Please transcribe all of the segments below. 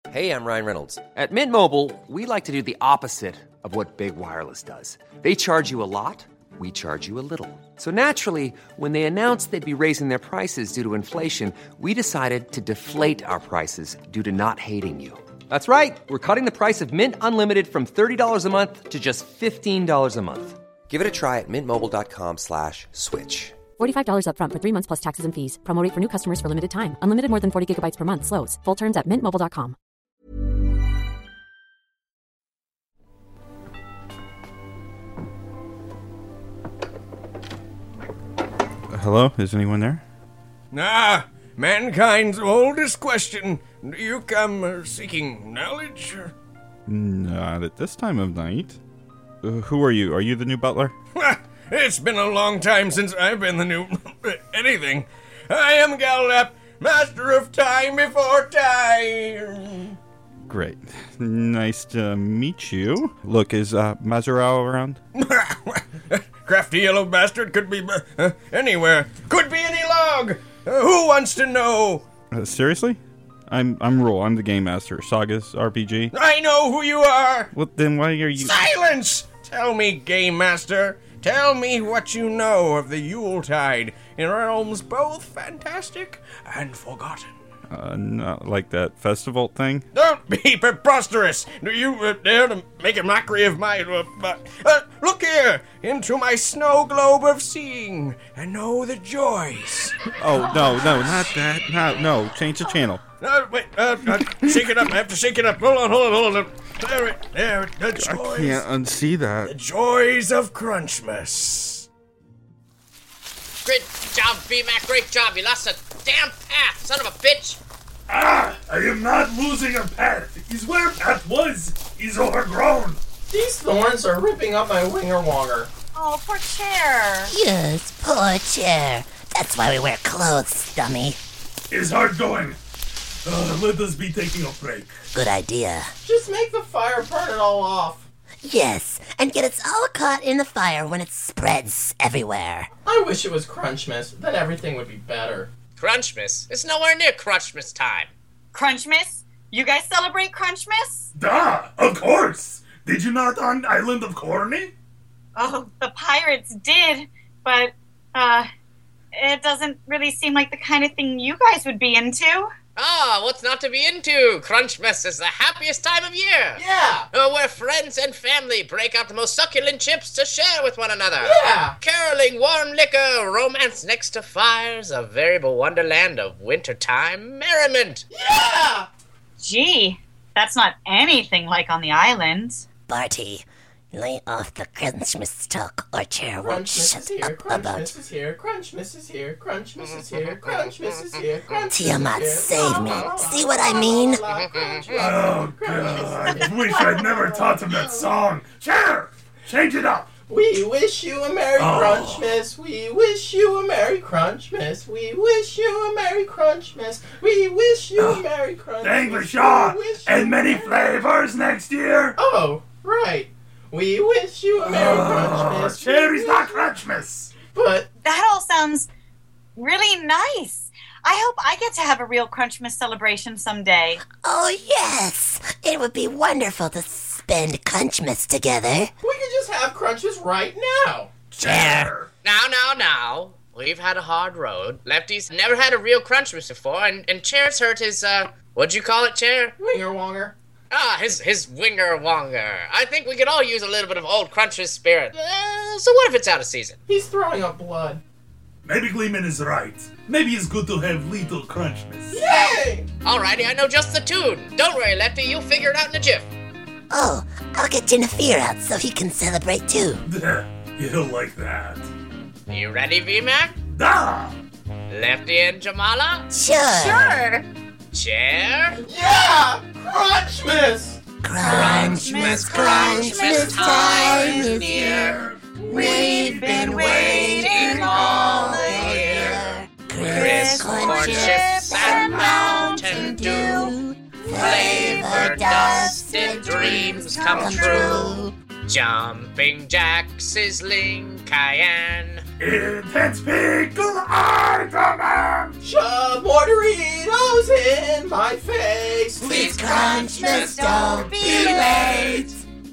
Hey, I'm Ryan Reynolds. At Mint Mobile, we like to do the opposite of what Big Wireless does. They charge you a lot, we charge you a little. So naturally, when they announced they'd be raising their prices due to inflation, we decided to deflate our prices due to not hating you. That's right. We're cutting the price of Mint Unlimited from $30 a month to just $15 a month. Give it a try at mintmobile.com/switch. $45 up front for 3 months plus taxes and fees. Promo rate for new customers for limited time. Unlimited more than 40 gigabytes per month. Slows full terms at mintmobile.com. Hello? Is anyone there? Mankind's oldest question. Do you come seeking knowledge? Not at this time of night. Who are you? Are you the new butler? It's been a long time since I've been the new anything. I am Galap, master of time before time. Great. Nice to meet you. Look, is Mazurao around? Crafty yellow bastard could be anywhere. Could be any log. Who wants to know? Seriously? I'm Roll. I'm the game master. Sagas RPG. I know who you are. Well, then why are you... Silence! Tell me, game master. Tell me what you know of the Yuletide in realms both fantastic and forgotten. Not like that festival thing? Don't be preposterous! Do you dare to make a mockery of my... look here! Into my snow globe of seeing, and know the joys. Oh, no, not that. No, change the channel. Wait, shake it up. I have to shake it up. Hold on. There, the joys. I can't unsee that. The joys of Crunchmas. Great job, VMAC, great job. You lost a damn path, son of a bitch. I am not losing a path. He's where path was. He's overgrown. These thorns are ripping up my winger-wonger. Oh, poor Chair. Yes, poor Chair. That's why we wear clothes, dummy. Is hard going. Let us be taking a break. Good idea. Just make the fire burn it all off. Yes, and get us all caught in the fire when it spreads everywhere. I wish it was Crunchmas, then everything would be better. Crunchmas? It's nowhere near Crunchmas time. Crunchmas? You guys celebrate Crunchmas? Duh, of course. Did you not on Island of Corny? Oh, the pirates did, but, it doesn't really seem like the kind of thing you guys would be into. Ah, what's not to be into? Crunchmas is the happiest time of year. Yeah. Where friends and family break out the most succulent chips to share with one another. Yeah. Caroling, warm liquor, romance next to fires, a veritable wonderland of wintertime merriment. Yeah. Gee, that's not anything like on the island. Barty, lay off the Crunchmas talk or Chair won't shut up about... Crunchmas is here, Crunchmas is here, Crunchmas is here, Crunchmas is here, Crunchmas Tiamat, save me. See what I mean? Oh, God. I wish I'd never taught him that song. Chair, change it up. We wish you a Merry Crunchmas. We wish you a Merry Crunchmas. We wish you a Merry Crunchmas. We wish you a Merry Crunchmas. Thank Shaw. And many flavors next year. Oh, right. We wish you a Merry Crunchmas. Cherry's not Crunchmas. But that all sounds really nice. I hope I get to have a real Crunchmas celebration someday. Oh, yes. It would be wonderful to spend Crunchmas together. We could just have Crunchmas right now. Chair. Now. We've had a hard road. Lefty's never had a real Crunchmas before, and Chair's hurt his, what'd you call it, Chair? Winger-wonger. His winger-wonger. I think we could all use a little bit of old Crunchmas spirit. So what if it's out of season? He's throwing up blood. Maybe Gleeman is right. Maybe it's good to have little Crunchmas. Yay! Alrighty, I know just the tune. Don't worry, Lefty, you'll figure it out in a jiff. Oh, I'll get Jennifer out so he can celebrate too. You'll like that. You ready, VMAC? Ah! Lefty and Jamala? Sure. Chair? Yeah! Crunchmas! Crunchmas time is here. We've been waiting all the year. Crisp corn chips and Mountain Dew. Flavor dusted dreams come true. Jumping Jack, sizzling cayenne. Intense pickle argument. Shove more Doritos in my face. Please, Crunchmas, don't be late.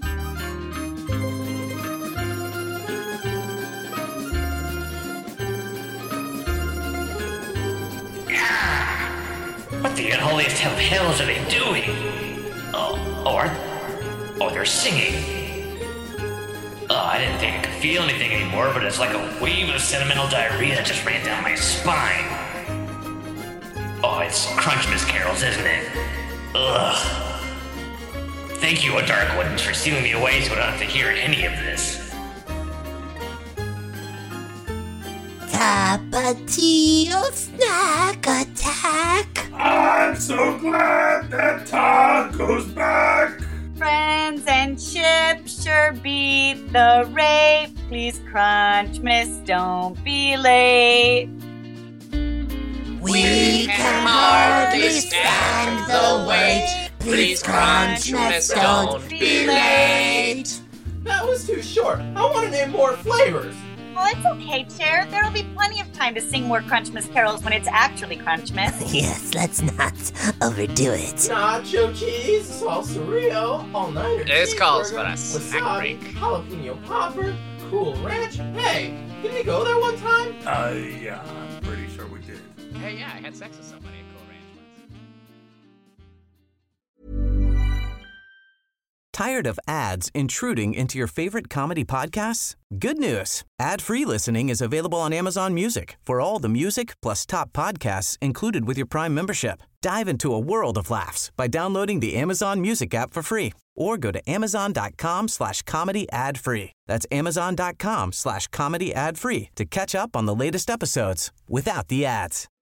What the unholiest of hells are they doing? Oh, they're singing. I didn't think I could feel anything anymore, but it's like a wave of sentimental diarrhea that just ran down my spine. Oh, it's Crunchmas carols, isn't it? Ugh. Thank you, Dark Ones, for sealing me away so I don't have to hear any of this. Tapatio snack attack. I'm so glad that Taco's back. Friends and chips sure beat the rate. Please, Crunchmas, don't be late. We can hardly stand the wait. Please, Crunchmas, don't be late. That was too short. I want to name more flavors. Well, it's okay, Chair. There'll be plenty of time to sing more Crunchmas carols when it's actually Crunchmas. Yes, let's not overdo it. Nacho cheese, salsa Rio, all-nighter This calls for a cheeseburger, snack wasabi, break. jalapeno popper, Cool Ranch. Hey, did we go there one time? Yeah, I'm pretty sure we did. Hey, yeah, I had sex with somebody at Cool Ranch once. Tired of ads intruding into your favorite comedy podcasts? Good news. Ad-free listening is available on Amazon Music for all the music plus top podcasts included with your Prime membership. Dive into a world of laughs by downloading the Amazon Music app for free or go to amazon.com/comedy ad-free. That's amazon.com/comedy ad-free to catch up on the latest episodes without the ads.